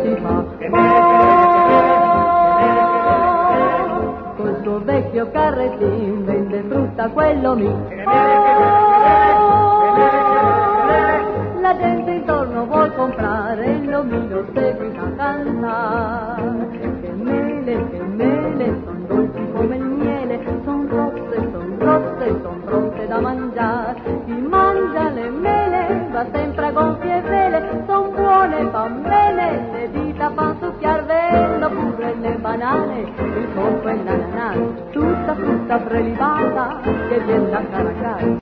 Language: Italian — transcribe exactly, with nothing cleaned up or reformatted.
si fa. Oh, col suo vecchio carrettin vende frutta quello mi. La gente intorno vuol comprare e l'omino seguita a cantare. Che mele, che mele, son dolci come il miele, son rosse, son rosse, son pronte da mangiare. Chi mangia le mele va sempre a gonfie vele, son buone, fan bene, le dita fan succhiar velo, pure le banane, il polpo e l'ananas, tutta frutta prelibata che viene da Caracas.